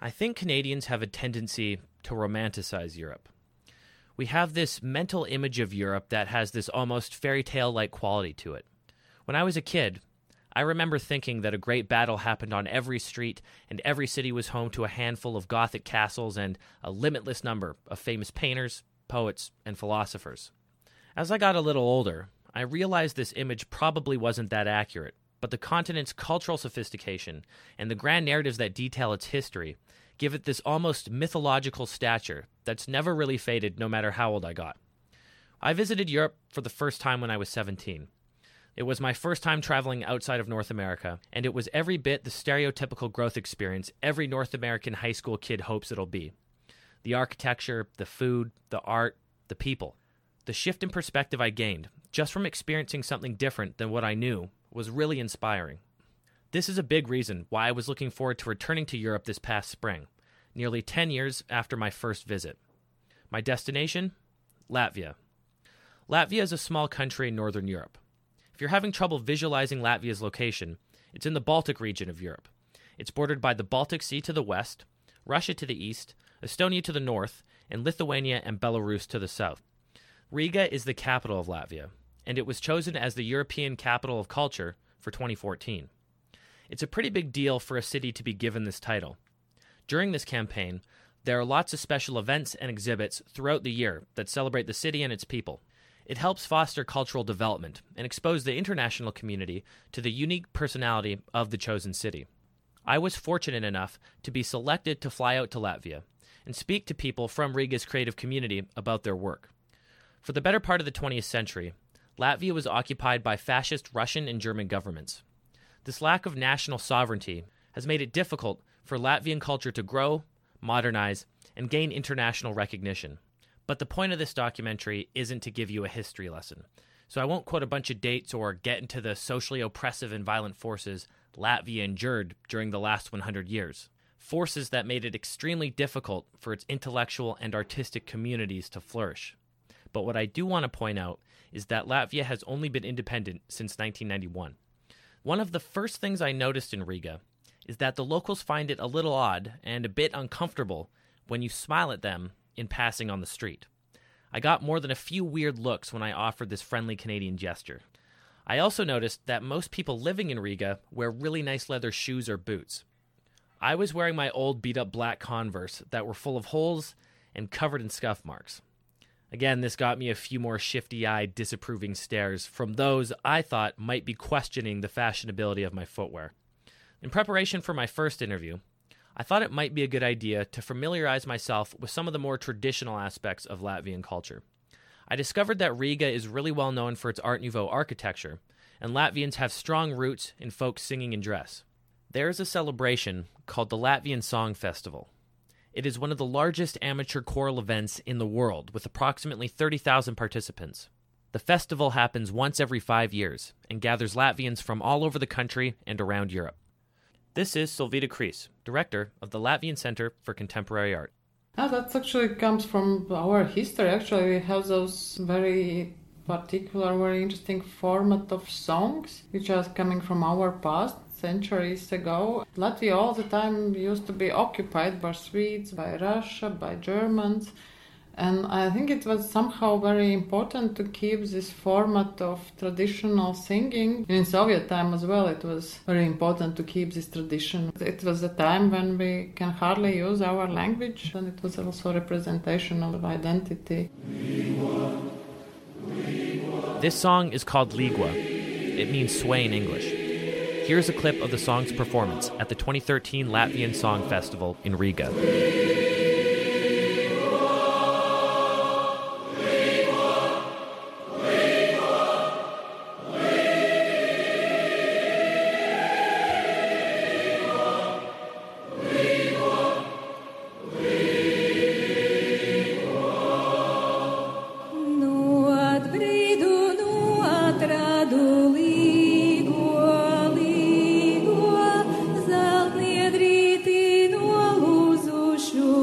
I think Canadians have a tendency to romanticize Europe. We have this mental image of Europe that has this almost fairy tale-like quality to it. When I was a kid, I remember thinking that a great battle happened on every street and every city was home to a handful of Gothic castles and a limitless number of famous painters, poets, and philosophers. As I got a little older, I realized this image probably wasn't that accurate, but the continent's cultural sophistication and the grand narratives that detail its history give it this almost mythological stature that's never really faded no matter how old I got. I visited Europe for the first time when I was 17. It was my first time traveling outside of North America, and it was every bit the stereotypical growth experience every North American high school kid hopes it'll be. The architecture, the food, the art, the people. The shift in perspective I gained, just from experiencing something different than what I knew, was really inspiring. This is a big reason why I was looking forward to returning to Europe this past spring, nearly 10 years after my first visit. My destination? Latvia. Latvia is a small country in Northern Europe. If you're having trouble visualizing Latvia's location, it's in the Baltic region of Europe. It's bordered by the Baltic Sea to the west, Russia to the east, Estonia to the north, and Lithuania and Belarus to the south. Riga is the capital of Latvia, and it was chosen as the European Capital of Culture for 2014. It's a pretty big deal for a city to be given this title. During this campaign, there are lots of special events and exhibits throughout the year that celebrate the city and its people. It helps foster cultural development and expose the international community to the unique personality of the chosen city. I was fortunate enough to be selected to fly out to Latvia and speak to people from Riga's creative community about their work. For the better part of the 20th century, Latvia was occupied by fascist Russian and German governments. This lack of national sovereignty has made it difficult for Latvian culture to grow, modernize, and gain international recognition. But the point of this documentary isn't to give you a history lesson, so I won't quote a bunch of dates or get into the socially oppressive and violent forces Latvia endured during the last 100 years, forces that made it extremely difficult for its intellectual and artistic communities to flourish. But what I do want to point out is that Latvia has only been independent since 1991. One of the first things I noticed in Riga is that the locals find it a little odd and a bit uncomfortable when you smile at them in passing on the street. I got more than a few weird looks when I offered this friendly Canadian gesture. I also noticed that most people living in Riga wear really nice leather shoes or boots. I was wearing my old beat-up black Converse that were full of holes and covered in scuff marks. Again, this got me a few more shifty-eyed, disapproving stares from those I thought might be questioning the fashionability of my footwear. In preparation for my first interview, I thought it might be a good idea to familiarize myself with some of the more traditional aspects of Latvian culture. I discovered that Riga is really well known for its Art Nouveau architecture, and Latvians have strong roots in folk singing and dress. There is a celebration called the Latvian Song Festival. It is one of the largest amateur choral events in the world, with approximately 30,000 participants. The festival happens once every 5 years and gathers Latvians from all over the country and around Europe. This is Solvita Kris, director of the Latvian Center for Contemporary Art. That actually comes from our history. Actually, we have those very particular, very interesting format of songs, which are coming from our past, centuries ago. Latvia all the time used to be occupied by Swedes, by Russia, by Germans. And I think it was somehow very important to keep this format of traditional singing. In Soviet time as well, it was very important to keep this tradition. It was a time when we can hardly use our language, and it was also a representation of identity. This song is called Ligua. It means sway in English. Here's a clip of the song's performance at the 2013 Latvian Song Festival in Riga. Sure.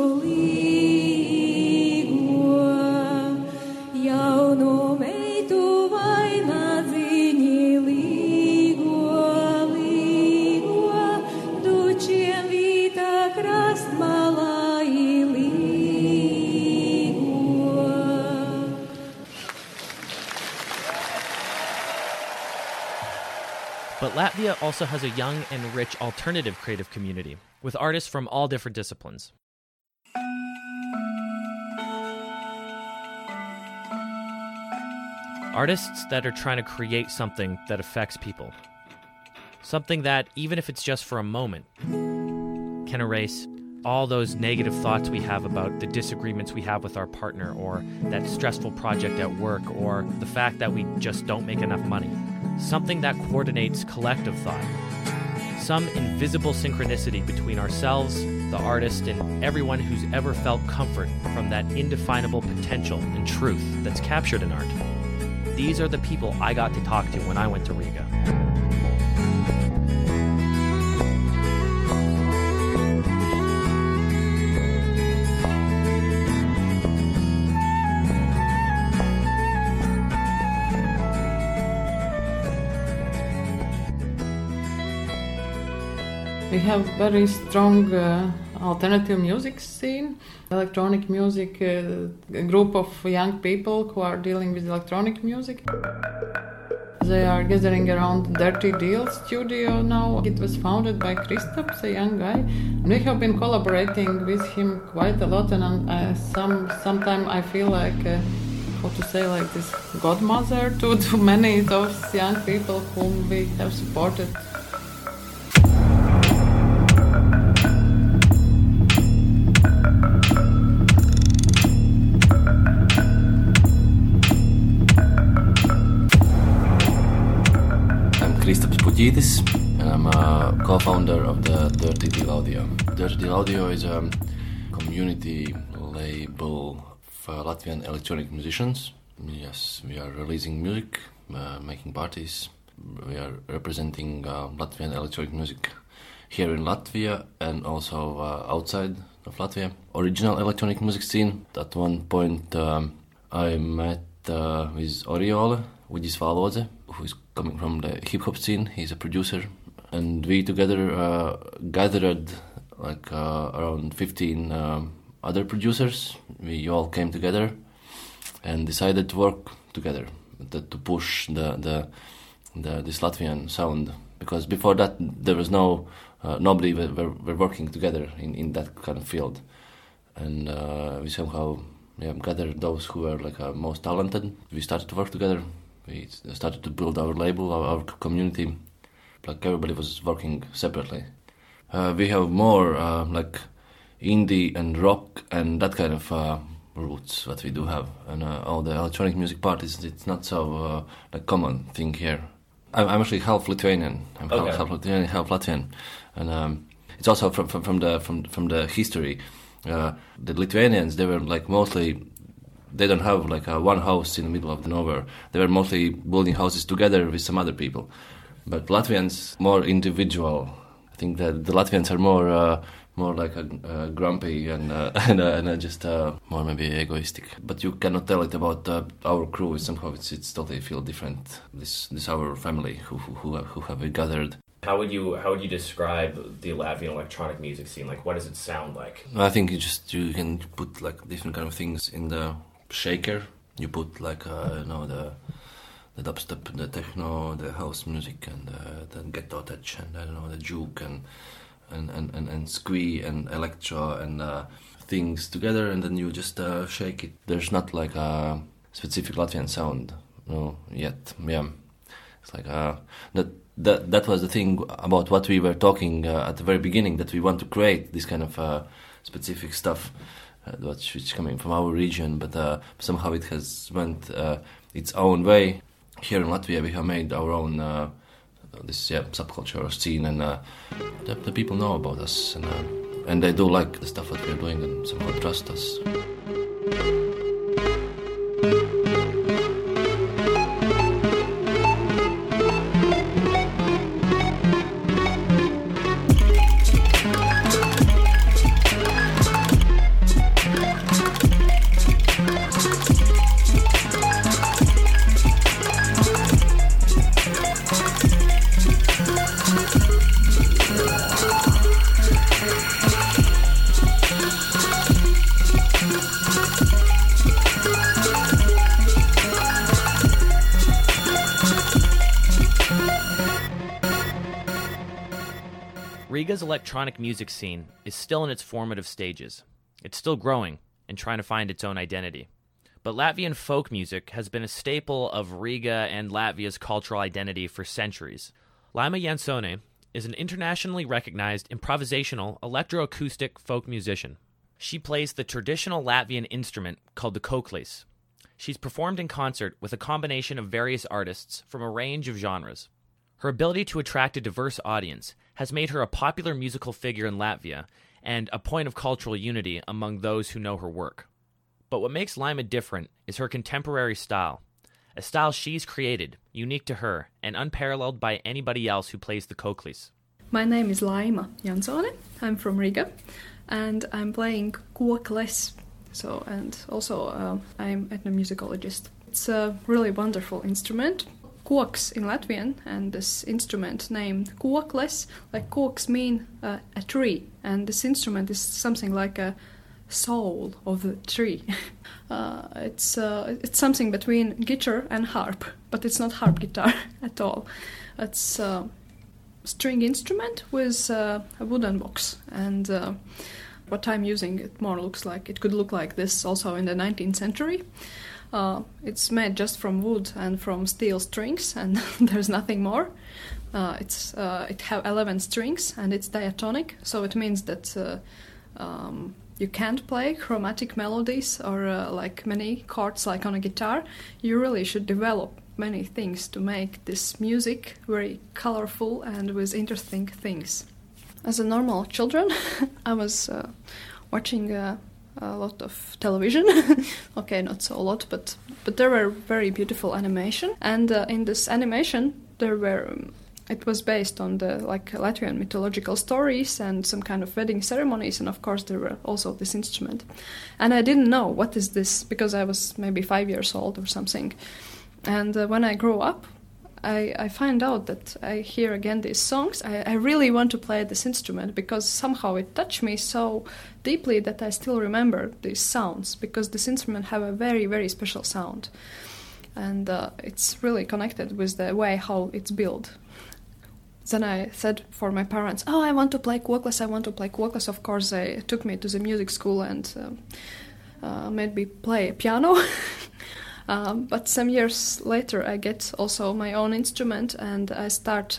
But Latvia also has a young and rich alternative creative community, with artists from all different disciplines. Artists that are trying to create something that affects people. Something that, even if it's just for a moment, can erase all those negative thoughts we have about the disagreements we have with our partner, or that stressful project at work, or the fact that we just don't make enough money. Something that coordinates collective thought. Some invisible synchronicity between ourselves, the artist, and everyone who's ever felt comfort from that indefinable potential and truth that's captured in art. These are the people I got to talk to when I went to Riga. We have very strong alternative music scene, electronic music, a group of young people who are dealing with electronic music. They are gathering around Dirty Deal studio now. It was founded by Kristaps, a young guy, and we have been collaborating with him quite a lot. And sometimes I feel like, how to say, like this godmother to many of those young people whom we have supported. Kristaps Puķītis, and I'm a co-founder of the Dirty Deal Audio. Dirty Deal Audio is a community label for Latvian electronic musicians. Yes, we are releasing music, making parties. We are representing Latvian electronic music here in Latvia and also outside of Latvia. Original electronic music scene. At one point I met with Oriole, Uģis Valodze, who is coming from the hip-hop scene. He's a producer. And we together gathered like around 15 other producers. We all came together and decided to work together to push this Latvian sound. Because before that, there was nobody were working together in that kind of field. And we somehow gathered those who were like most talented. We started to work together. We started to build our label, our community. Like everybody was working separately. We have more like indie and rock and that kind of roots what we do have. And all the electronic music parties, it's not so like common thing here. I'm actually half Lithuanian. I'm half Lithuanian, half Latvian, and it's also from the history. The Lithuanians, they were like mostly. They don't have like one house in the middle of the nowhere. They were mostly building houses together with some other people. But Latvians more individual. I think that the Latvians are more like grumpy and just more maybe egoistic. But you cannot tell it about our crew. Somehow it's totally feel different. This our family who have gathered. How would you describe the Latvian electronic music scene? Like, what does it sound like? I think you can put like different kind of things in the shaker. You put like the dubstep, the techno, the house music, and the ghetto touch, and I don't know, the juke and squee and electro and things together, and then you just shake it. There's not like a specific Latvian sound, yet. Yeah, it's like that was the thing about what we were talking at the very beginning, that we want to create this kind of specific stuff. Which is coming from our region, but somehow it has went its own way. Here in Latvia, we have made our own subculture scene, and the people know about us, and they do like the stuff that we're doing, and somehow trust us. Riga's electronic music scene is still in its formative stages. It's still growing and trying to find its own identity. But Latvian folk music has been a staple of Riga and Latvia's cultural identity for centuries. Laima Jansone is an internationally recognized improvisational electroacoustic folk musician. She plays the traditional Latvian instrument called the koklis. She's performed in concert with a combination of various artists from a range of genres. Her ability to attract a diverse audience has made her a popular musical figure in Latvia and a point of cultural unity among those who know her work. But what makes Laima different is her contemporary style, a style she's created, unique to her, and unparalleled by anybody else who plays the koklis. My name is Laima Jansone. I'm from Riga, and I'm playing kokles. And also I'm an ethnomusicologist. It's a really wonderful instrument. Koks in Latvian, and this instrument named kokles, like koks mean a tree, and this instrument is something like a soul of the tree. It's something between guitar and harp, but it's not harp guitar at all. It's a string instrument with a wooden box, and what I'm using it could look like this also in the 19th century. It's made just from wood and from steel strings, and there's nothing more. It have 11 strings, and it's diatonic, so it means that you can't play chromatic melodies or like many chords like on a guitar. You really should develop many things to make this music very colorful and with interesting things. As a normal children, I was watching a lot of television. Okay, not so a lot, but there were very beautiful animation. And in this animation, it was based on the Latvian mythological stories and some kind of wedding ceremonies, and of course there were also this instrument. And I didn't know what is this because I was maybe 5 years old or something. And when I grew up, I find out that I hear again these songs. I really want to play this instrument because somehow it touched me so deeply that I still remember these sounds, because this instrument have a very, very special sound. And it's really connected with the way how it's built. Then I said for my parents, I want to play kokles, I want to play kokles. Of course, they took me to the music school and made me play piano. But some years later, I get also my own instrument, and I start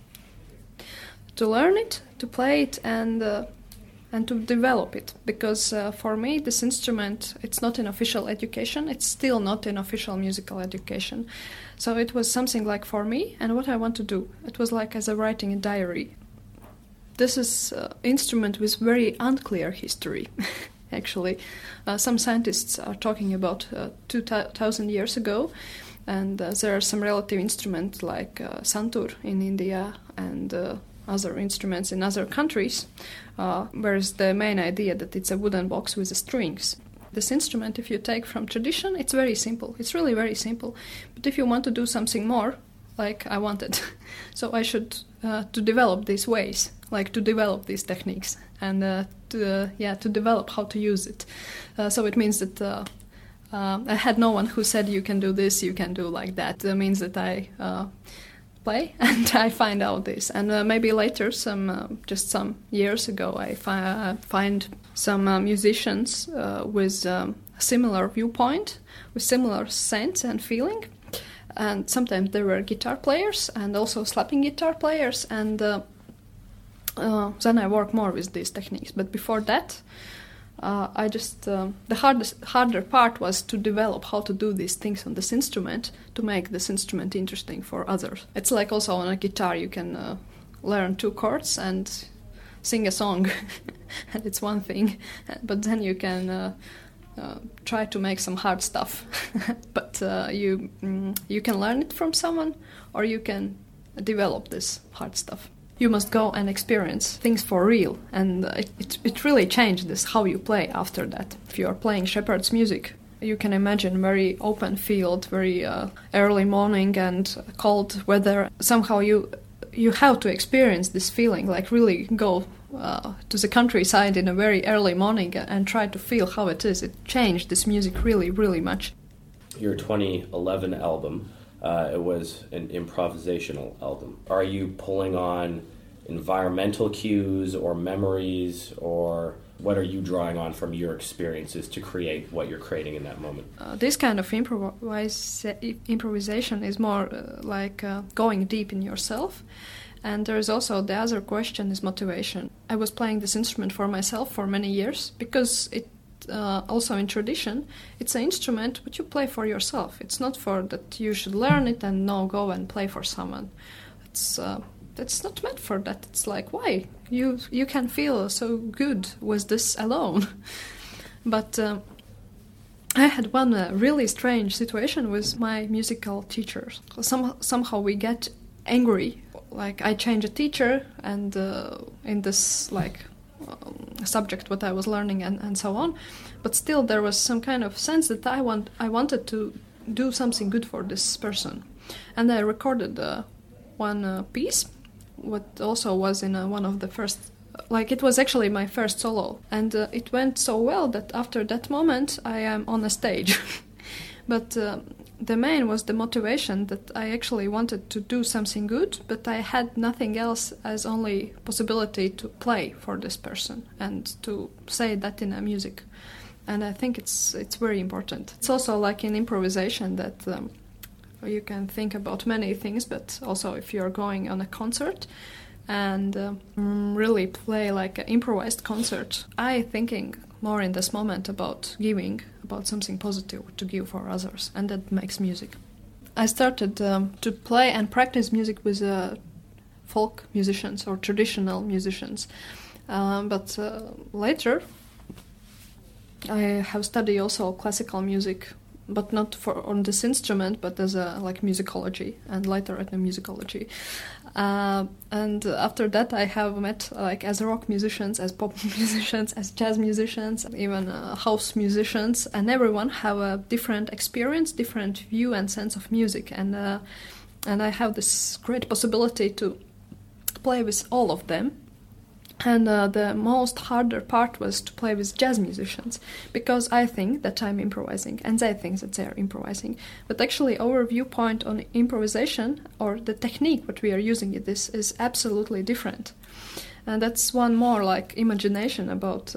to learn it, to play it, and to develop it. Because for me, this instrument, it's not an official education. It's still not an official musical education. So it was something like for me, and what I want to do. It was like as a writing a diary. This is an instrument with very unclear history. Actually, some scientists are talking about 2,000 years ago, and there are some relative instruments like santur in India and other instruments in other countries, whereas the main idea that it's a wooden box with the strings. This instrument, if you take from tradition, it's very simple. It's really very simple. But if you want to do something more, like I wanted, so I should to develop these ways, like to develop these techniques, and to develop how to use it. So it means that I had no one who said you can do this, you can do like that. That means that I play and I find out this, and maybe later, just some years ago, I find some musicians with a similar viewpoint, with similar sense and feeling. And sometimes there were guitar players and also slapping guitar players, and then I work more with these techniques. But before that, I just the harder part was to develop how to do these things on this instrument to make this instrument interesting for others. It's like also on a guitar you can learn 2 chords and sing a song, and it's one thing. But then you can try to make some hard stuff, but you can learn it from someone, or you can develop this hard stuff. You must go and experience things for real, and it really changed this how you play after that. If you are playing shepherd's music, you can imagine very open field, very early morning and cold weather. Somehow you have to experience this feeling, like really go to the countryside in a very early morning and try to feel how it is. It changed this music really, really much. Your 2011 album, it was an improvisational album. Are you pulling on environmental cues or memories, or what are you drawing on from your experiences to create what you're creating in that moment? This kind of improvisation is more going deep in yourself. And there is also the other question is motivation. I was playing this instrument for myself for many years because it also in tradition, it's an instrument which you play for yourself. It's not for that you should learn it and now go and play for someone. It's not meant for that. It's like, why? You can feel so good with this alone. But I had one really strange situation with my musical teachers. Somehow we get angry. Like I change a teacher and in this subject what I was learning and so on, but still there was some kind of sense that I wanted to do something good for this person, and I recorded one piece, what also was in one of the first, it was actually my first solo, and it went so well that after that moment I am on a stage. But the main was the motivation that I actually wanted to do something good, but I had nothing else as only possibility to play for this person and to say that in a music. And I think it's very important. It's also like in improvisation that you can think about many things, but also if you're going on a concert and really play like an improvised concert, I thinking more in this moment about giving, about something positive to give for others, and that makes music. I started to play and practice music with folk musicians or traditional musicians, but later I have studied also classical music, but not on this instrument, but as a musicology, and later ethnomusicology. And after that I have met as rock musicians, as pop musicians, as jazz musicians, even house musicians, and everyone have a different experience, different view and sense of music, and I have this great possibility to play with all of them. And the most harder part was to play with jazz musicians, because I think that I'm improvising and they think that they're improvising. But actually our viewpoint on improvisation, or the technique what we are using in this, is absolutely different. And that's one more imagination about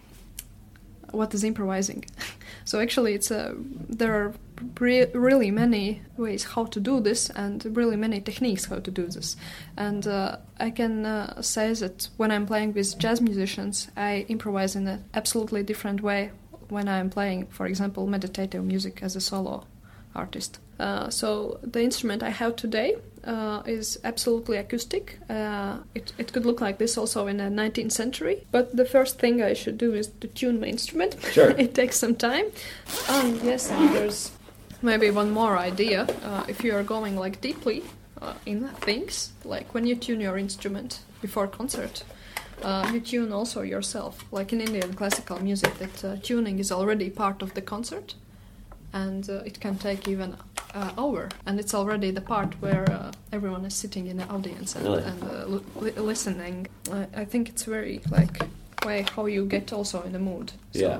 what is improvising. So actually there are really many ways how to do this, and really many techniques how to do this. And I can say that when I'm playing with jazz musicians, I improvise in an absolutely different way when I'm playing, for example, meditative music as a solo artist. So the instrument I have today is absolutely acoustic. It could look like this also in the 19th century, but the first thing I should do is to tune my instrument. Sure. It takes some time. Yes, and there's maybe one more idea. If you are going deeply in things, like when you tune your instrument before concert, you tune also yourself. Like in Indian classical music, that tuning is already part of the concert, and it can take even an hour, and it's already the part where everyone is sitting in the audience and, really? Listening. I think it's very way how you get also in the mood. So Yeah.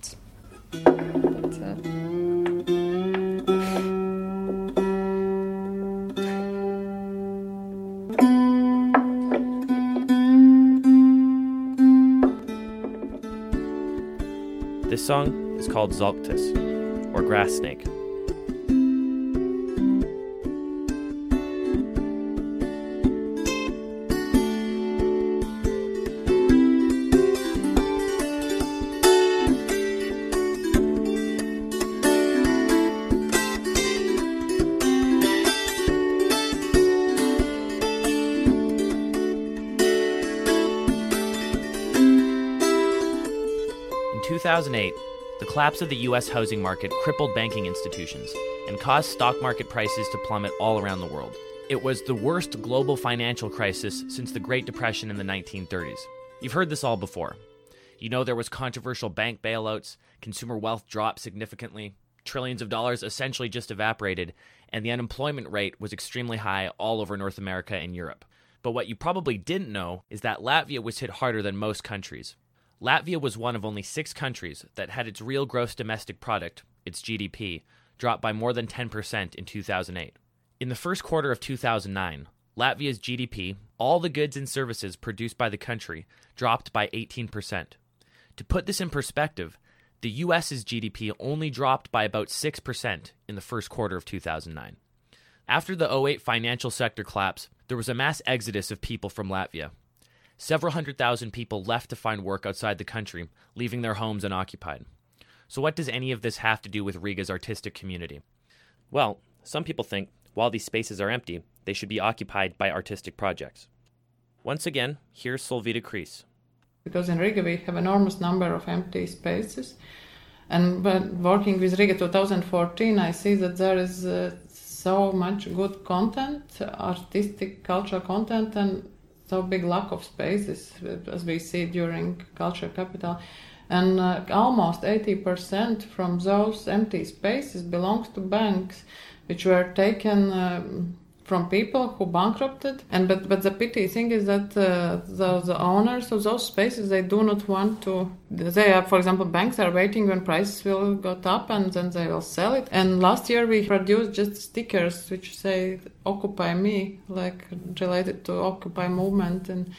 This song is called Zalktis, or Grass Snake. In 2008, the collapse of the U.S. housing market crippled banking institutions and caused stock market prices to plummet all around the world. It was the worst global financial crisis since the Great Depression in the 1930s. You've heard this all before. You know there was controversial bank bailouts, consumer wealth dropped significantly, trillions of dollars essentially just evaporated, and the unemployment rate was extremely high all over North America and Europe. But what you probably didn't know is that Latvia was hit harder than most countries. Latvia was one of only 6 countries that had its real gross domestic product, its GDP, drop by more than 10% in 2008. In the first quarter of 2009, Latvia's GDP, all the goods and services produced by the country, dropped by 18%. To put this in perspective, the US's GDP only dropped by about 6% in the first quarter of 2009. After the 2008 financial sector collapse, there was a mass exodus of people from Latvia. Several 100,000 people left to find work outside the country, leaving their homes unoccupied. So what does any of this have to do with Riga's artistic community? Well, some people think while these spaces are empty, they should be occupied by artistic projects. Once again, here's Solvita Kris. Because in Riga we have enormous number of empty spaces. And when working with Riga 2014, I see that there is so much good content, artistic, cultural content, and so big lack of spaces, as we see during Culture Capital. And almost 80% from those empty spaces belongs to banks, which were taken from people who bankrupted. But the pity thing is that the owners of those spaces, they do not want to. They are, for example, banks are waiting when prices will go up and then they will sell it. And last year we produced just stickers which say "Occupy Me," like related to Occupy movement, and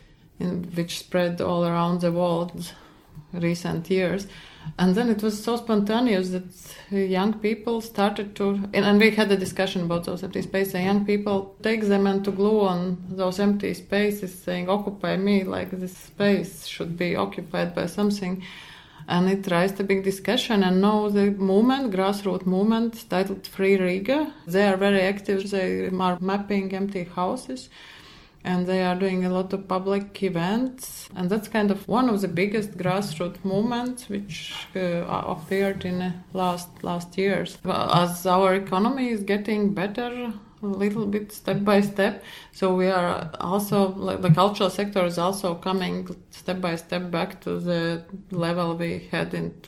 which spread all around the world recent years. And then it was so spontaneous that young people started to, and we had a discussion about those empty spaces, and young people take them and to glue on those empty spaces saying "Occupy Me," like this space should be occupied by something. And it raised a big discussion, and now the movement, grassroots movement titled Free Riga, they are very active. They are mapping empty houses. And they are doing a lot of public events. And that's kind of one of the biggest grassroots movements which appeared in last years. As our economy is getting better, a little bit step by step, so we are also, like, the cultural sector is also coming step by step back to the level we had in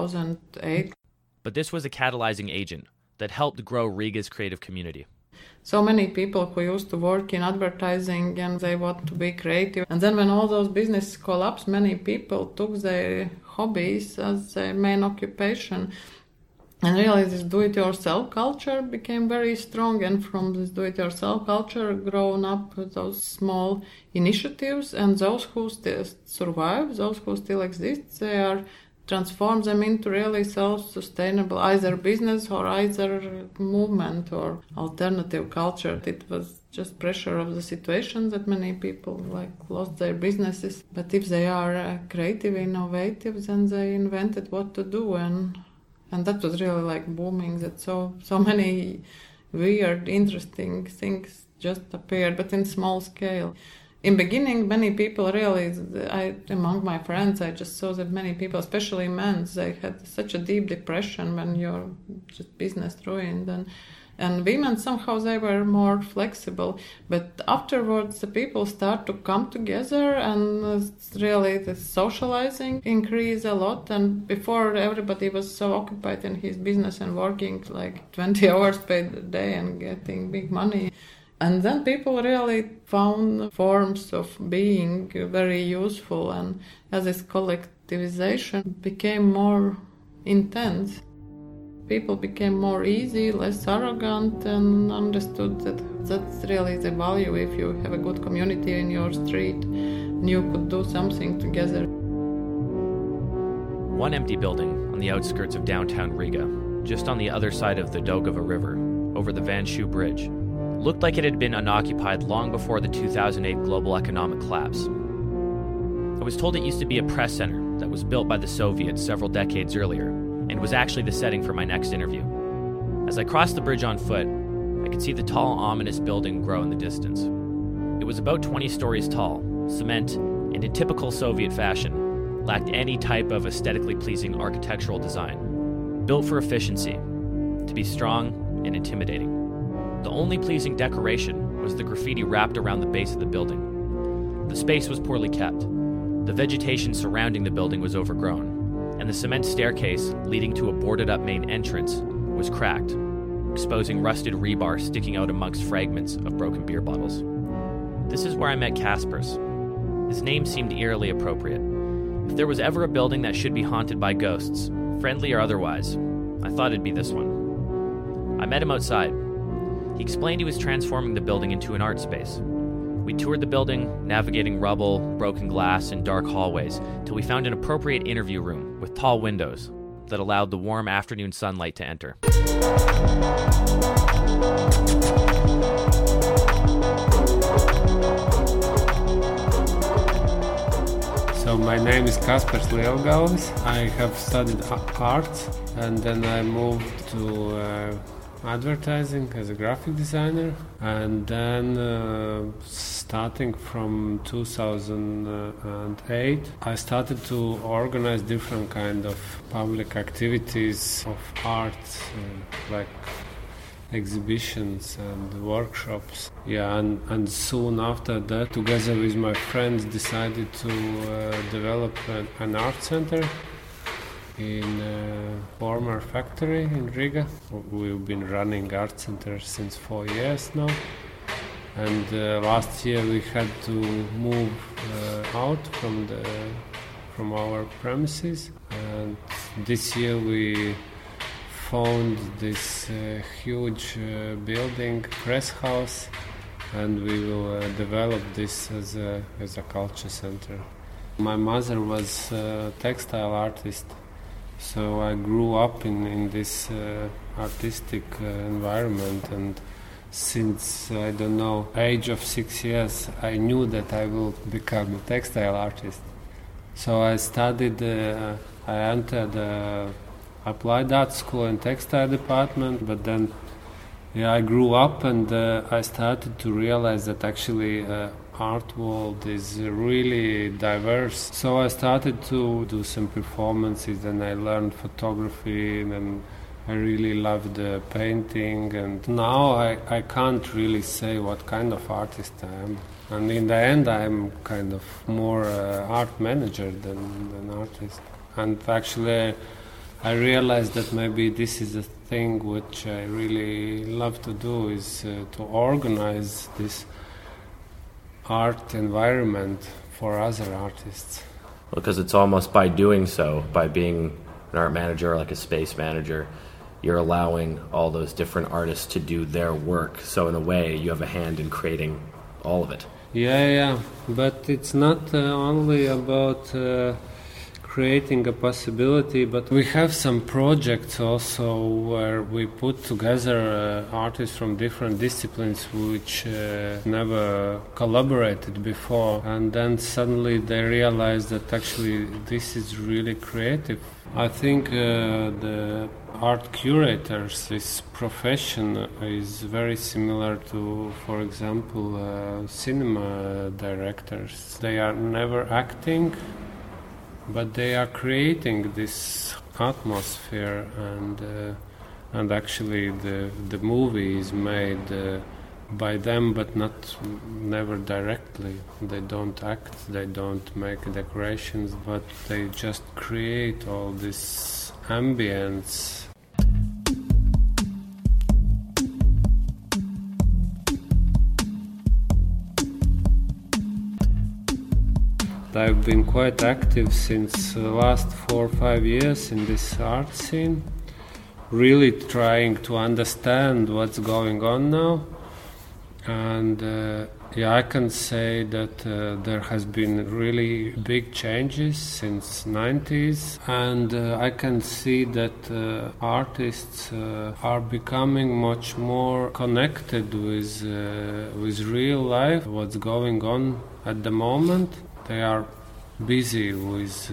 2008. But this was a catalyzing agent that helped grow Riga's creative community. So many people who used to work in advertising and they want to be creative. And then when all those businesses collapsed, many people took their hobbies as their main occupation. And really this do-it-yourself culture became very strong. And from this do-it-yourself culture grown up those small initiatives. And those who still survive, those who still exist, they are transform them into really self-sustainable either business or either movement or alternative culture. It was just pressure of the situation that many people lost their businesses. But if they are creative, innovative, then they invented what to do, and that was really booming. That so many weird, interesting things just appeared, but in small scale. In beginning, many people really, among my friends, I just saw that many people, especially men, they had such a deep depression when your just business ruined. And women, somehow they were more flexible. But afterwards, the people start to come together and really the socializing increased a lot. And before, everybody was so occupied in his business and working 20 hours per day and getting big money. And then people really found forms of being very useful, and as this collectivization became more intense, people became more easy, less arrogant, and understood that that's really the value if you have a good community in your street and you could do something together. One empty building on the outskirts of downtown Riga, just on the other side of the Daugava River, over the Van Shoe Bridge, looked like it had been unoccupied long before the 2008 global economic collapse. I was told it used to be a press center that was built by the Soviets several decades earlier, and was actually the setting for my next interview. As I crossed the bridge on foot, I could see the tall, ominous building grow in the distance. It was about 20 stories tall, cement, and in typical Soviet fashion, lacked any type of aesthetically pleasing architectural design. Built for efficiency, to be strong and intimidating. The only pleasing decoration was the graffiti wrapped around the base of the building. The space was poorly kept. The vegetation surrounding the building was overgrown, and the cement staircase leading to a boarded-up main entrance was cracked, exposing rusted rebar sticking out amongst fragments of broken beer bottles. This is where I met Kaspars. His name seemed eerily appropriate. If there was ever a building that should be haunted by ghosts, friendly or otherwise, I thought it'd be this one. I met him outside. He explained he was transforming the building into an art space. We toured the building, navigating rubble, broken glass, and dark hallways, till we found an appropriate interview room with tall windows that allowed the warm afternoon sunlight to enter. So my name is Kaspars Lielgalvis. I have studied art and then I moved to advertising as a graphic designer, and then starting from 2008 I started to organize different kind of public activities of art, like exhibitions and workshops. And soon after that, together with my friends, decided to develop an art center in a former factory in Riga. We've been running art center since 4 years now, and last year we had to move out from our premises, and this year we found this huge building, press house, and we will develop this as a culture center. My mother was a textile artist, so I grew up in this artistic environment, and since, I don't know, age of 6 years, I knew that I will become a textile artist. So I studied, I entered applied art school and textile department, but then I grew up and I started to realize that actually art world is really diverse. So I started to do some performances, and I learned photography, and I really loved painting, and now I can't really say what kind of artist I am. And in the end I'm kind of more art manager than artist. And actually I realized that maybe this is a thing which I really love to do, is to organize this art environment for other artists. Well, because it's almost by doing so, by being an art manager or like a space manager, you're allowing all those different artists to do their work. So in a way, you have a hand in creating all of it. Yeah, but it's not only about creating a possibility, but we have some projects also where we put together artists from different disciplines which never collaborated before, and then suddenly they realize that actually this is really creative. I think the art curators, this profession, is very similar to, for example, cinema directors. They are never acting, but they are creating this atmosphere, and actually the movie is made by them, but never directly. They don't act, they don't make decorations, but they just create all this ambience. I've been quite active since the last 4 or 5 years in this art scene, really trying to understand what's going on now. And I can say that there has been really big changes since 90s, and I can see that artists are becoming much more connected with real life, what's going on at the moment. They are busy with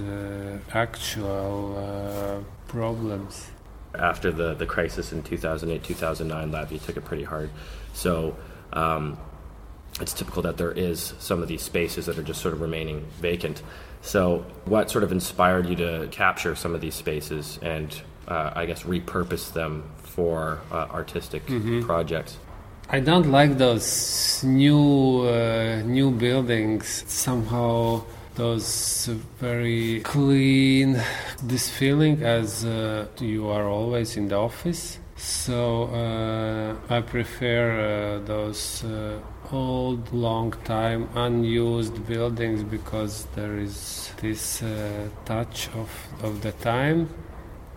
actual problems. After the crisis in 2008-2009, Latvia took it pretty hard. So it's typical that there is some of these spaces that are just sort of remaining vacant. So what sort of inspired you to capture some of these spaces and I guess repurpose them for artistic projects? I don't like those new buildings. Somehow those very clean, this feeling as you are always in the office. So I prefer those old, long time unused buildings, because there is this touch of the time.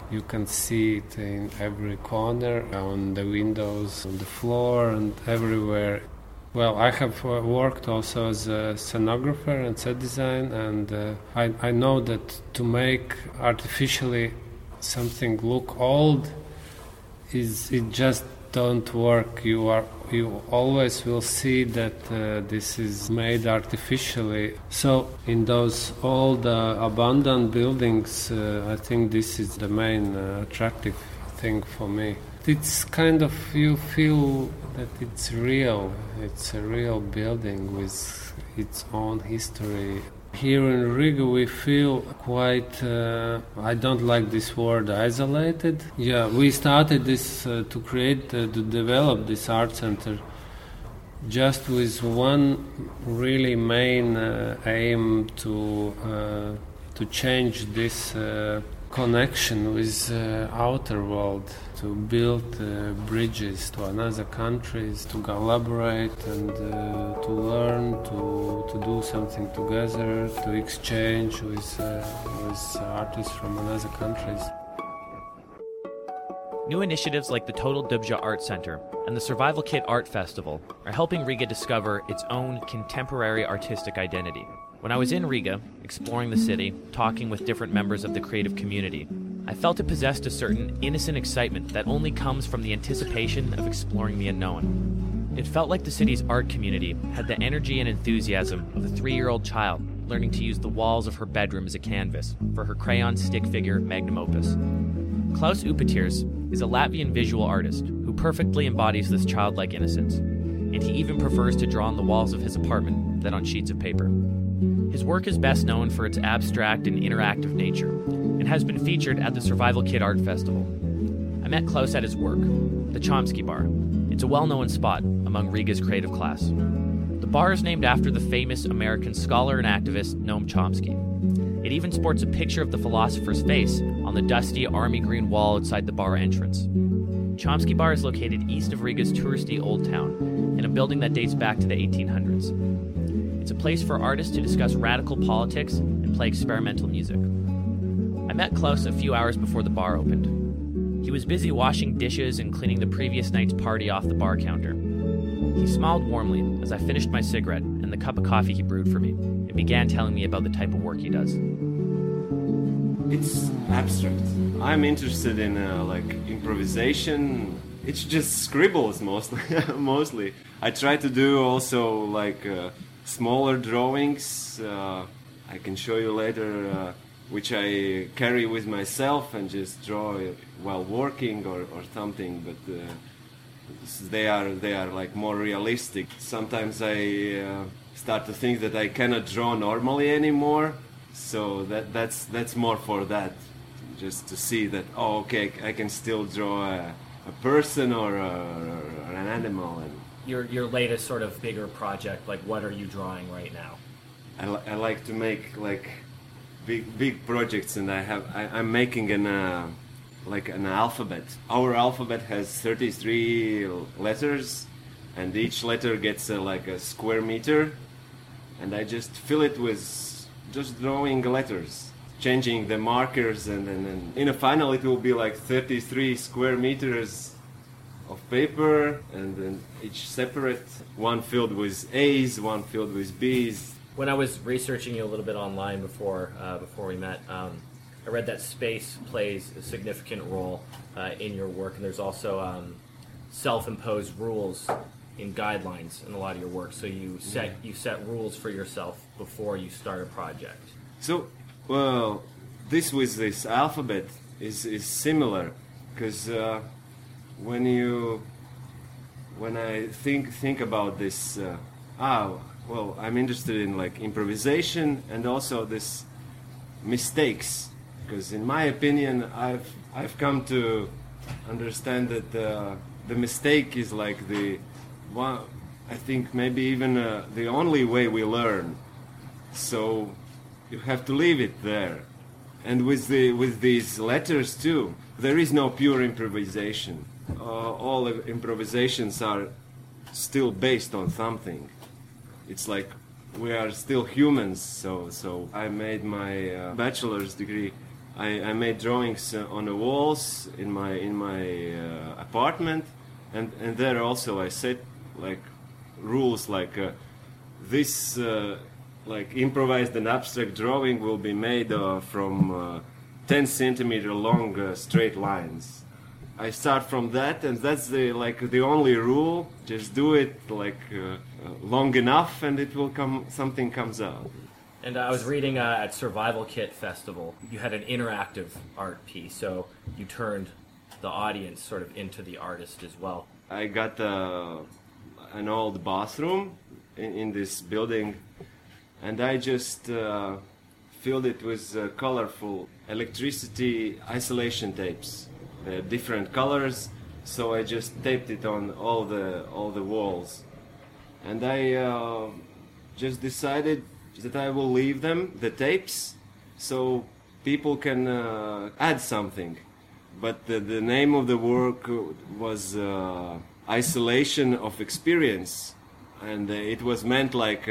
You can see it in every corner, on the windows, on the floor, and everywhere. Well, I have worked also as a scenographer and set design, and I know that to make artificially something look old it just don't work. You always will see that this is made artificially. So in those old abandoned buildings, I think this is the main attractive thing for me. It's kind of, you feel that it's real. It's a real building with its own history. Here in Riga we feel quite, I don't like this word, isolated. Yeah, we started this to develop this art center just with one really main aim to change this connection with outer world, to build bridges to another countries, to collaborate and to learn, to do something together, to exchange with artists from another countries. New initiatives like the Total Dubja Art Center and the Survival Kit Art Festival are helping Riga discover its own contemporary artistic identity. When I was in Riga, exploring the city, talking with different members of the creative community, I felt it possessed a certain innocent excitement that only comes from the anticipation of exploring the unknown. It felt like the city's art community had the energy and enthusiasm of a 3-year-old child learning to use the walls of her bedroom as a canvas for her crayon stick figure magnum opus. Klaus Upetiers is a Latvian visual artist who perfectly embodies this childlike innocence, and he even prefers to draw on the walls of his apartment than on sheets of paper. His work is best known for its abstract and interactive nature, and has been featured at the Survival Kit Art Festival. I met Klaus at his work, the Chomsky Bar. It's a well-known spot among Riga's creative class. The bar is named after the famous American scholar and activist Noam Chomsky. It even sports a picture of the philosopher's face on the dusty army green wall outside the bar entrance. Chomsky Bar is located east of Riga's touristy Old Town, in a building that dates back to the 1800s. It's a place for artists to discuss radical politics and play experimental music. I met Klaus a few hours before the bar opened. He was busy washing dishes and cleaning the previous night's party off the bar counter. He smiled warmly as I finished my cigarette and the cup of coffee he brewed for me, and began telling me about the type of work he does. It's abstract. I'm interested in improvisation. It's just scribbles mostly. I try to do also smaller drawings. I can show you later, which I carry with myself and just draw while working or something. But they are like more realistic. Sometimes I start to think that I cannot draw normally anymore. So that's more for that, just to see that I can still draw a person or an animal. And your latest sort of bigger project, like what are you drawing right now? I like to make big projects, and I'm making an alphabet. Our alphabet has 33 letters, and each letter gets a square meter, and I just fill it with just drawing letters, changing the markers, and then in a final it will be 33 square meters of paper, and then each separate, one filled with A's, one filled with B's. When I was researching you a little bit online before we met, I read that space plays a significant role in your work, and there's also self-imposed rules in guidelines in a lot of your work. So you set rules for yourself before you start a project. So, well, this with this alphabet is similar, because when I think about this, I'm interested in improvisation and also this mistakes, because in my opinion I've come to understand that the mistake is the one, I think maybe even the only way we learn. So you have to leave it there. And with these letters too, there is no pure improvisation. All the improvisations are still based on something. It's like we are still humans. So I made my bachelor's degree I made drawings on the walls in my apartment, and there also I set like rules like this like improvised and abstract drawing will be made from 10 centimeter long straight lines. I start from that, and that's the only rule. Just do it like long enough, and it will come. Something comes out. And I was reading at Survival Kit Festival, you had an interactive art piece, so you turned the audience sort of into the artist as well. I got an old bathroom in this building, and I just filled it with colorful electricity isolation tapes, different colors. So I just taped it on all the walls, and I just decided that I will leave them, the tapes, so people can add something. But the name of the work was Isolation of Experience, and it was meant like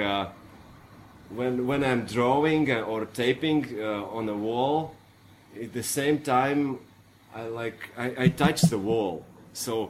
when I'm drawing or taping on a wall, at the same time I touch the wall. So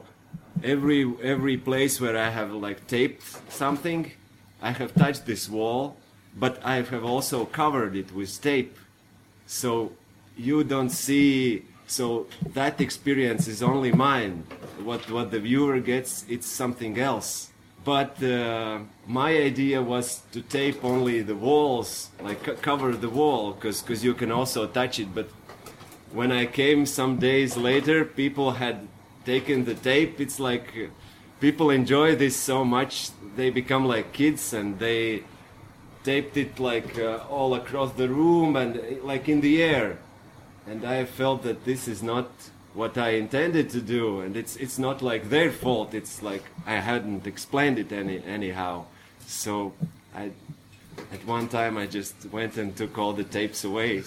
every place where I have like taped something, I have touched this wall, but I have also covered it with tape, so you don't see. So that experience is only mine. What the viewer gets, it's something else. But my idea was to tape only the walls, like cover the wall, because you can also touch it. But when I came some days later, people had taken the tape. It's like people enjoy this so much, they become like kids, and they taped it like all across the room and like in the air. And I felt that this is not what I intended to do, and it's not like their fault. It's like I hadn't explained it anyhow. So at one time I just went and took all the tapes away.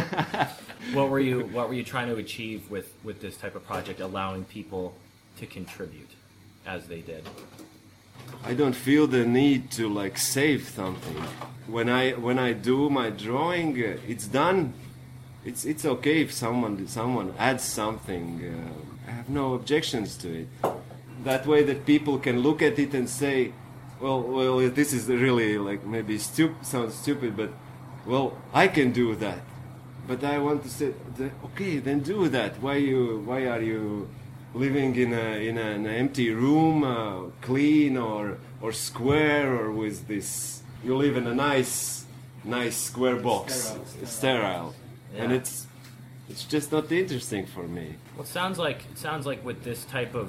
What were you trying to achieve with this type of project, allowing people to contribute as they did? I don't feel the need to like save something. When I do my drawing, it's done. It's okay if someone adds something. I have no objections to it. That way that people can look at it and say, well, this is really like maybe sounds stupid, but well, I can do that. But I want to say, okay, then do that. Why are you living in an empty room, clean or square, or with this? You live in a nice square box, sterile. Yeah. And it's just not interesting for me. Well, it sounds like with this type of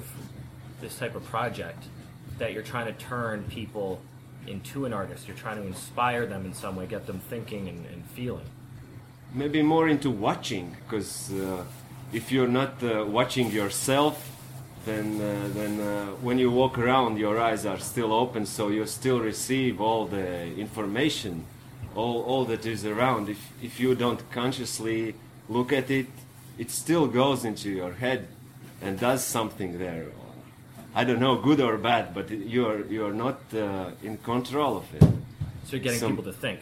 project that you're trying to turn people into an artist. You're trying to inspire them in some way, get them thinking and feeling. Maybe more into watching, because if you're not watching yourself, then when you walk around, your eyes are still open, so you still receive all the information. All that is around. If you don't consciously look at it, it still goes into your head and does something there. I don't know, good or bad, but you're not in control of it. So you're getting people to think.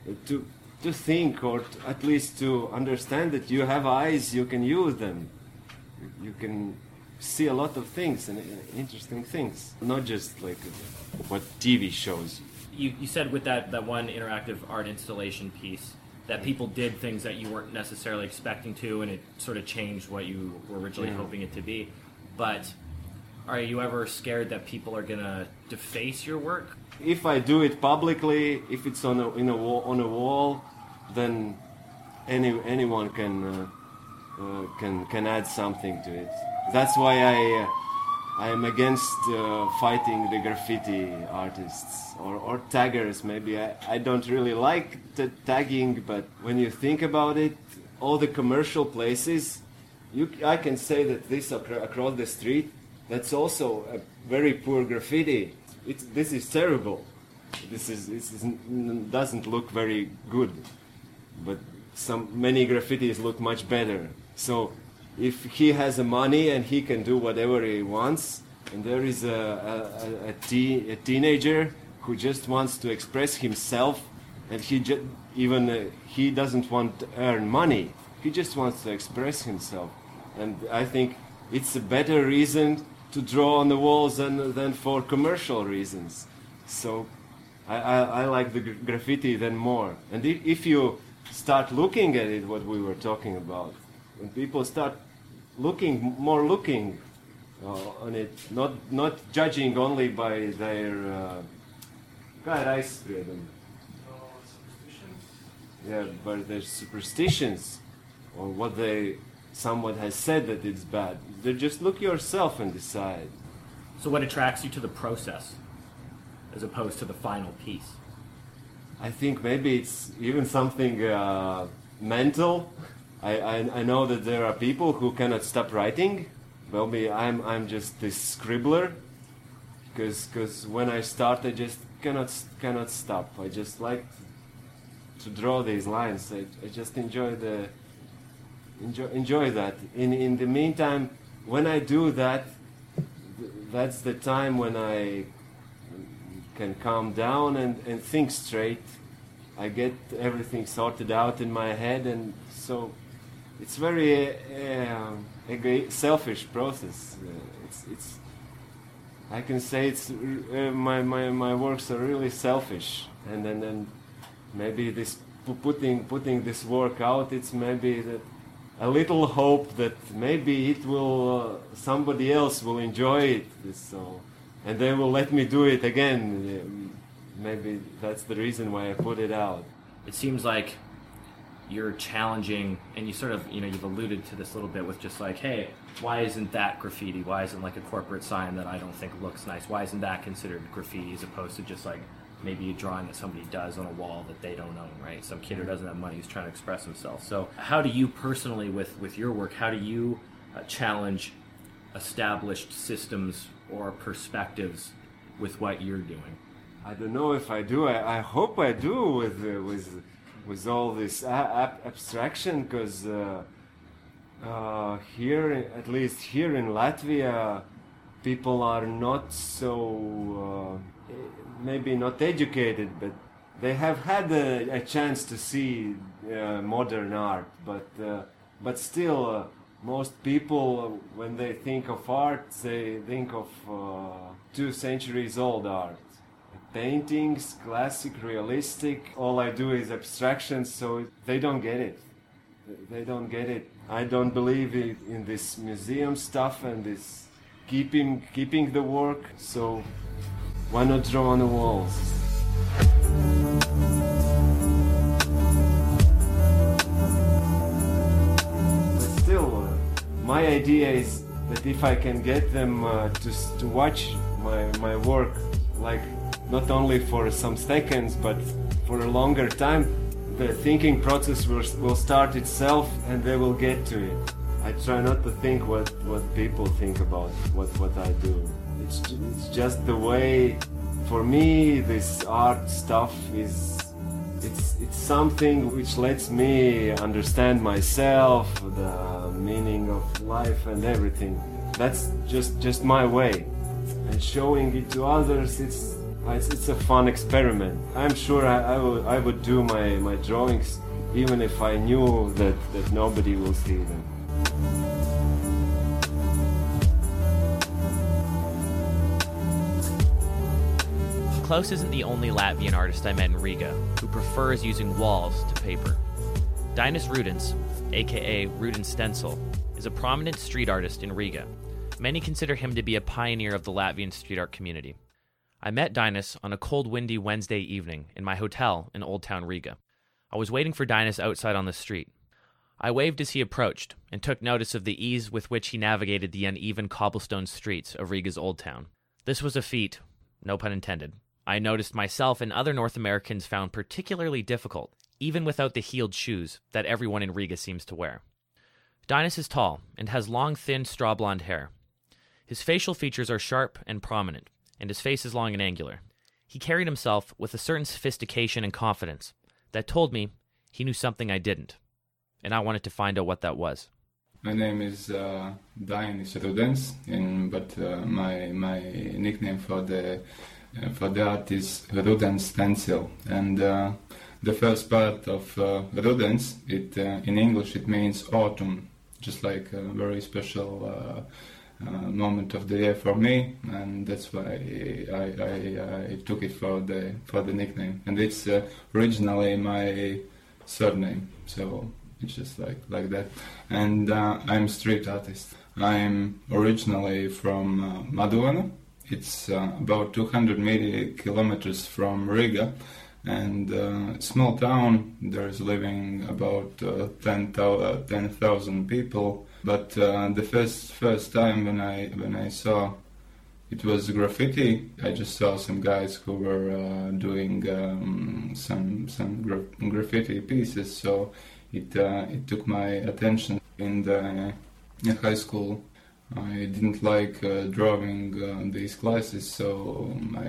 To think, or at least to understand that you have eyes, you can use them. You can see a lot of things and interesting things, not just like what TV shows you. You said with that one interactive art installation piece that people did things that you weren't necessarily expecting to, and it sort of changed what you were originally hoping it to be. But are you ever scared that people are going to deface your work? If I do it publicly, if it's on a wall, then anyone can add something to it. That's why I am against fighting the graffiti artists or taggers. Maybe I don't really like the tagging, but when you think about it, all the commercial places, I can say that this across the street, that's also a very poor graffiti. This is terrible. This doesn't look very good, but many graffitis look much better. So if he has the money and he can do whatever he wants, and there is a teenager who just wants to express himself, and he doesn't want to earn money, He just wants to express himself. And I think it's a better reason to draw on the walls than for commercial reasons. So I like the graffiti then more. And if you start looking at it, what we were talking about, when people start looking on it, not judging only by their but their superstitions or what someone has said that it's bad. They just look yourself and decide. So what attracts you to the process as opposed to the final piece? I think maybe it's even something mental. I know that there are people who cannot stop writing. Well, I'm just this scribbler, because when I start, I just cannot stop. I just like to draw these lines. I just enjoy that. In the meantime, when I do that, that's the time when I can calm down and think straight. I get everything sorted out in my head, and so it's very selfish process. It's I can say it's my works are really selfish, and then maybe this putting this work out, it's maybe that a little hope that maybe it will somebody else will enjoy it, so, and they will let me do it again. Maybe that's the reason why I put it out. It seems like you're challenging, and you sort of, you've alluded to this a little bit with just like, hey, why isn't that graffiti? Why isn't like a corporate sign that I don't think looks nice? Why isn't that considered graffiti as opposed to just like maybe a drawing that somebody does on a wall that they don't own, right? Some kid who doesn't have money who's trying to express himself. So how do you personally, with your work, how do you challenge established systems or perspectives with what you're doing? I don't know if I do. I hope I do with all this abstraction, because here, at least here in Latvia, people are not so maybe not educated, but they have had a chance to see modern art. But still, most people, when they think of art, they think of 2 centuries old art. Paintings, classic, realistic. All I do is abstractions, so they don't get it. They don't get it. I don't believe in this museum stuff and this keeping the work. So why not draw on the walls? But still, my idea is that if I can get them to watch my work, like, not only for some seconds, but for a longer time, the thinking process will start itself, and they will get to it. I try not to think what people think about what I do. It's just the way, for me, this art stuff is, it's something which lets me understand myself, the meaning of life and everything. That's just my way. And showing it to others, it's a fun experiment. I'm sure I would do my drawings even if I knew that nobody will see them. Klaus isn't the only Latvian artist I met in Riga who prefers using walls to paper. Dainis Rudens, aka Rudens Stencil, is a prominent street artist in Riga. Many consider him to be a pioneer of the Latvian street art community. I met Dainis on a cold, windy Wednesday evening in my hotel in Old Town Riga. I was waiting for Dainis outside on the street. I waved as he approached and took notice of the ease with which he navigated the uneven cobblestone streets of Riga's Old Town. This was a feat, no pun intended, I noticed myself and other North Americans found particularly difficult, even without the heeled shoes that everyone in Riga seems to wear. Dainis is tall and has long, thin, straw blonde hair. His facial features are sharp and prominent, and his face is long and angular. He carried himself with a certain sophistication and confidence that told me he knew something I didn't, and I wanted to find out what that was. My name is Dainis Rudens, but my nickname for the art is Rudens Stencil. And the first part of Rudens, it in English it means autumn, just like a very special moment of the year for me, and that's why I took it for the nickname. And it's originally my surname, so it's just like that. And I'm street artist. I'm originally from Maduvana. It's about 200 kilometers from Riga, and small town. There's living about 10,000 people. But the first time when I saw it was graffiti, I just saw some guys who were doing some graffiti pieces. So it took my attention in high school. I didn't like drawing these classes, so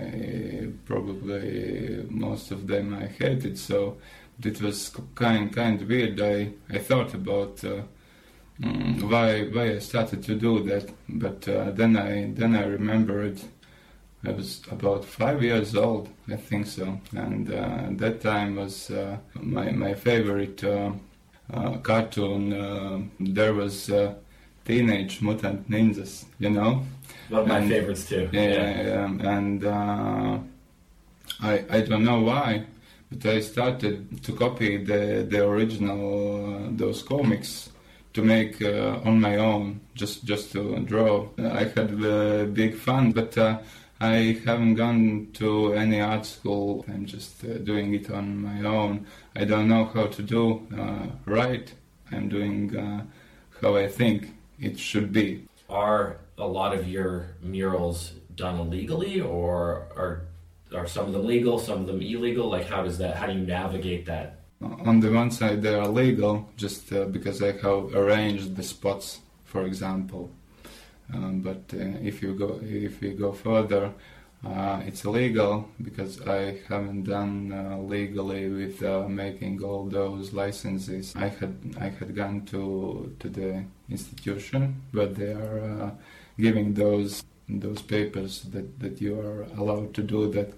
probably most of them I hated. So it was kind of weird. I thought about why I started to do that, but then I remembered I was about 5 years old, I think so, and that time was my favorite cartoon. There was Teenage Mutant Ninjas, you know. One of my favorites too. Yeah. And I don't know why, but I started to copy the original those comics to make on my own, just to draw. I had big fun, but I haven't gone to any art school. I'm just doing it on my own. I don't know how to do right. I'm doing how I think it should be. Are a lot of your murals done illegally, or are some of them legal, some of them illegal? Like, how do you navigate that? On the one side, they are legal, just because I have arranged the spots, for example. But if you go further, it's illegal because I haven't done legally with making all those licenses. I had gone to the institution, but they are giving those papers that you are allowed to do that.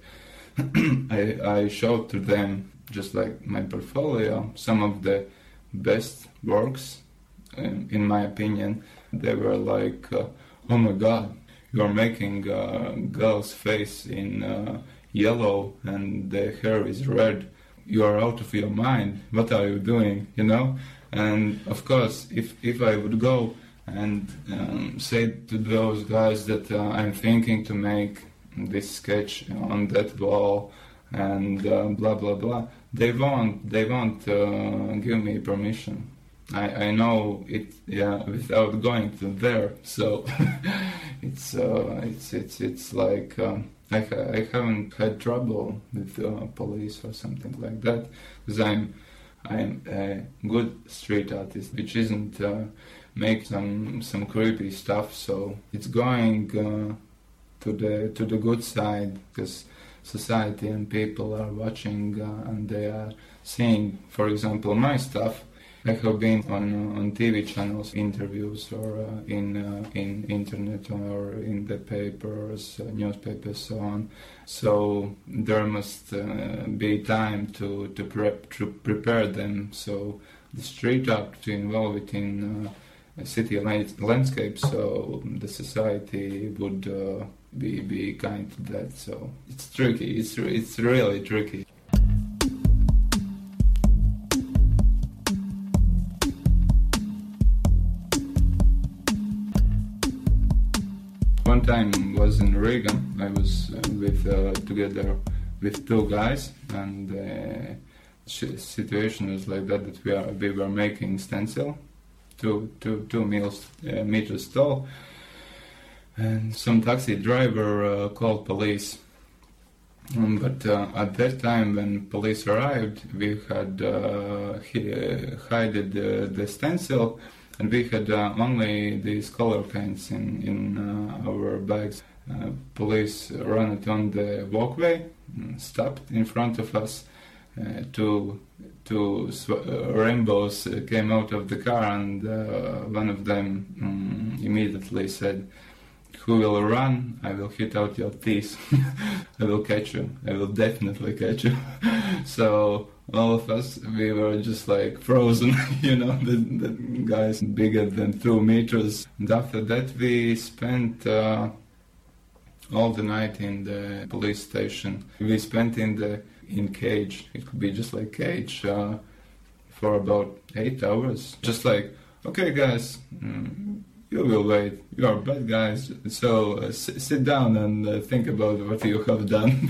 I showed to them, just like my portfolio, some of the best works, in my opinion. They were like, oh my god, you're making a girl's face in yellow and the hair is red. You are out of your mind. What are you doing, you know? And of course, if I would go and say to those guys that I'm thinking to make this sketch on that wall and blah blah blah, they won't give me permission. I know it, without going to there. So it's like I haven't had trouble with police or something like that, because I'm a good street artist, which isn't make some creepy stuff. So it's going to the good side, because society and people are watching and they are seeing, for example, my stuff. I have been on TV channels, interviews, or in internet, or in the papers, newspapers, so on. So there must be time to prepare them. So the street art to involve it in city landscape, so the society would be kind to that. So it's tricky. It's really tricky. One time was in Riga. I was together with two guys, and the situation was like that we were making stencil, 2 meters tall, and some taxi driver called police. But at that time, when police arrived, we had hidden the stencil. And we had only these color paints in our bags. Police ran it on the walkway, stopped in front of us. Two rainbows came out of the car, and one of them immediately said, who will run, I will hit out your teeth. I will catch you. I will definitely catch you. So all of us, we were just like frozen, the guys bigger than 2 meters. And after that, we spent all the night in the police station. We spent in cage. It could be just like cage for about 8 hours. Just like, okay, guys. You will wait. You are bad guys. So sit down and think about what you have done.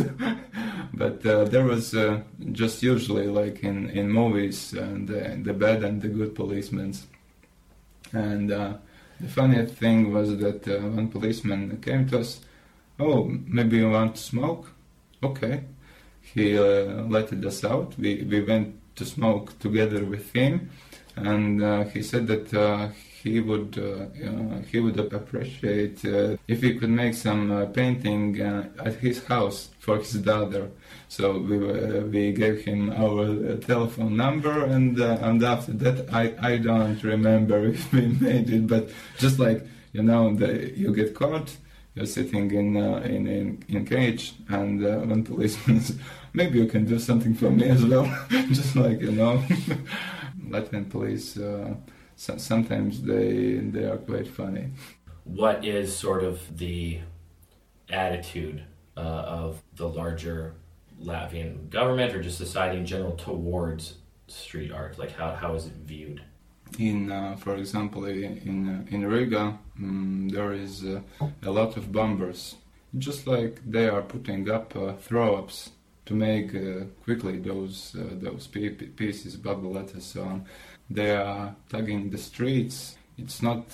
But there was just usually like in movies the bad and the good policemen. And the funniest thing was that one policeman came to us. Oh, maybe you want to smoke? Okay. He let us out. We went to smoke together with him, and he said that. He would appreciate if we could make some painting at his house for his daughter. So we gave him our telephone number, and after that I don't remember if we made it, but just like you get caught, you're sitting in cage, and one policeman says, maybe you can do something for me as well, just like Latvian police. Sometimes they are quite funny. What is sort of the attitude of the larger Latvian government or just society in general towards street art? Like how is it viewed? For example, in Riga, there is a lot of bombers. Just like they are putting up throw-ups to make quickly those pieces, bubble letters, so on. They are tagging the streets. It's not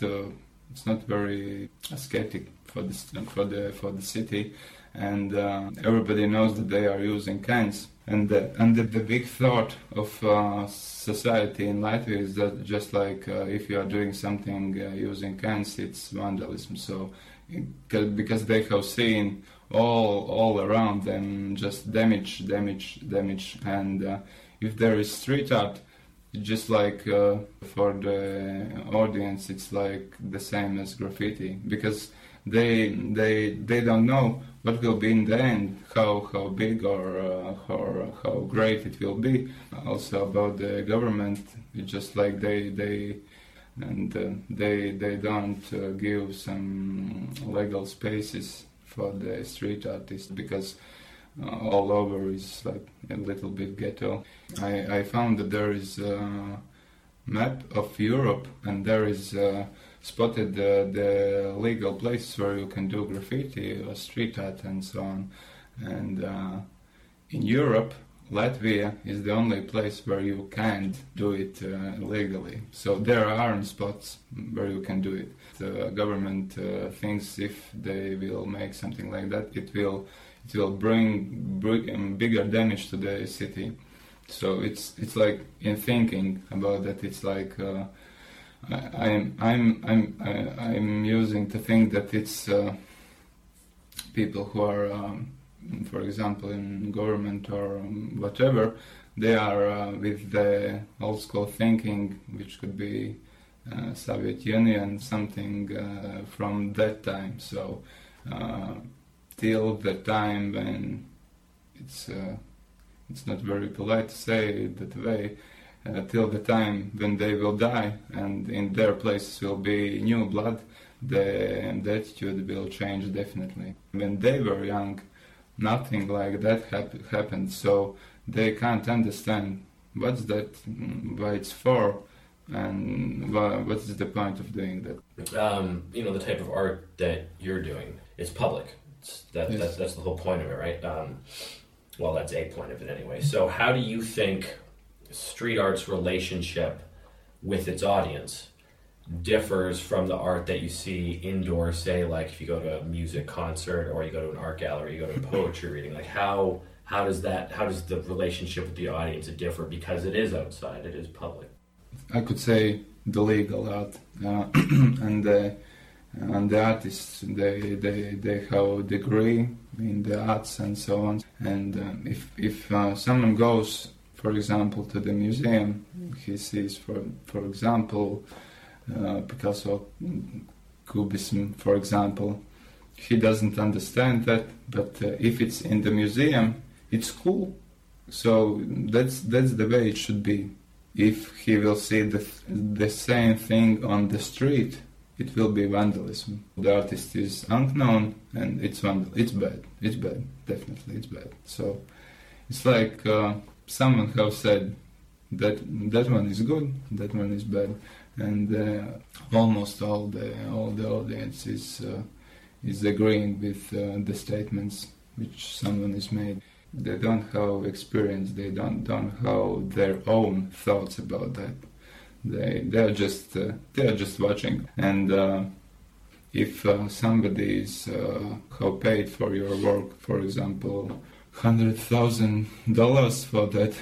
very aesthetic for the city, and everybody knows that they are using cans. And the big thought of society in Latvia is that just like if you are doing something using cans, it's vandalism. So because they have seen all around them just damage, and if there is street art. Just like for the audience, it's like the same as graffiti, because they don't know what will be in the end, how big or how great it will be. Also about the government, it's just like they don't give some legal spaces for the street artists, because all over is like a little bit ghetto. I found that there is a map of Europe, and there is spotted the legal places where you can do graffiti or street art and so on. And in Europe, Latvia is the only place where you can't do it legally. So there aren't spots where you can do it. The government thinks if they will make something like that, it will bring bigger damage to the city. So it's like in thinking about that, it's like I'm using to think that it's people who are, for example, in government or whatever, they are with the old school thinking, which could be Soviet Union, something from that time. So till the time when it's not very polite to say it that way, till the time when they will die and in their places will be new blood, the attitude will change definitely. When they were young, nothing like that happened, so they can't understand what's that, why it's for, and what's the point of doing that. The type of art that you're doing, it's public. That's the whole point of it, right? Well, that's a point of it anyway. So how do you think street art's relationship with its audience differs from the art that you see indoors, say, like if you go to a music concert or you go to an art gallery, you go to a poetry reading? Like how does the relationship with the audience differ, because it is outside, it is public? I could say the legal art and the artists, they have a degree in the arts and so on. And if someone goes, for example, to the museum, he sees, for example, Picasso Cubism, for example. He doesn't understand that, but if it's in the museum, it's cool. So that's the way it should be. If he will see the same thing on the street, it will be vandalism. The artist is unknown, and it's bad. It's bad. Definitely, it's bad. So it's like someone have said that one is good, that one is bad, and almost all the audience is agreeing with the statements which someone has made. They don't have experience. They don't have their own thoughts about that. They are just watching. And if somebody is have paid for your work, for example, $100,000 for that,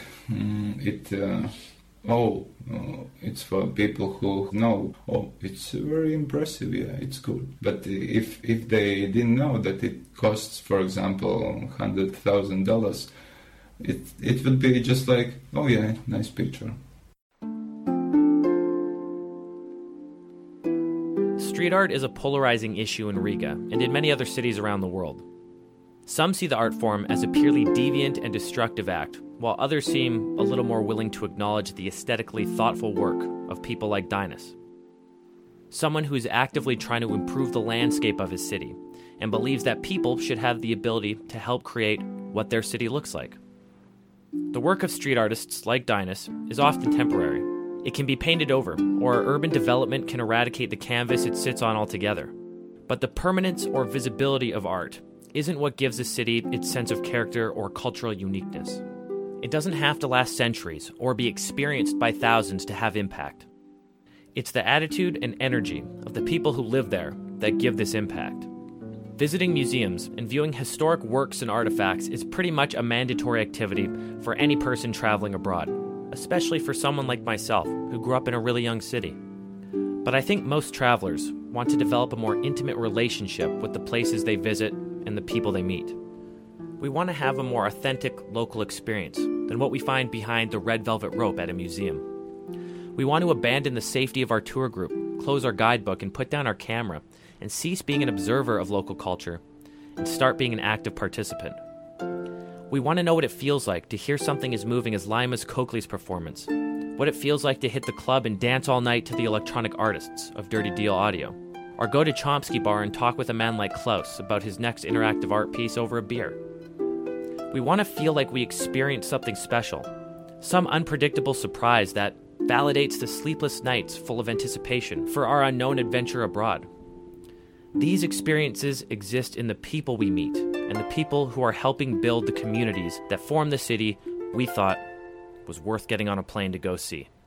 it's for people who know. Oh, it's very impressive. Yeah, it's good. But if they didn't know that it costs, for example, $100,000, it would be just like, oh yeah, nice picture. Street art is a polarizing issue in Riga and in many other cities around the world. Some see the art form as a purely deviant and destructive act, while others seem a little more willing to acknowledge the aesthetically thoughtful work of people like Dinas. Someone who is actively trying to improve the landscape of his city and believes that people should have the ability to help create what their city looks like. The work of street artists like Dinas is often temporary. It can be painted over, or urban development can eradicate the canvas it sits on altogether. But the permanence or visibility of art isn't what gives a city its sense of character or cultural uniqueness. It doesn't have to last centuries or be experienced by thousands to have impact. It's the attitude and energy of the people who live there that give this impact. Visiting museums and viewing historic works and artifacts is pretty much a mandatory activity for any person traveling abroad, especially for someone like myself who grew up in a really young city. But I think most travelers want to develop a more intimate relationship with the places they visit and the people they meet. We want to have a more authentic local experience than what we find behind the red velvet rope at a museum. We want to abandon the safety of our tour group, close our guidebook, and put down our camera, and cease being an observer of local culture and start being an active participant. We want to know what it feels like to hear something as moving as Laimas Coakley's performance, what it feels like to hit the club and dance all night to the electronic artists of Dirty Deal Audio, or go to Chomsky Bar and talk with a man like Klaus about his next interactive art piece over a beer. We want to feel like we experienced something special, some unpredictable surprise that validates the sleepless nights full of anticipation for our unknown adventure abroad. These experiences exist in the people we meet and the people who are helping build the communities that form the city we thought was worth getting on a plane to go see.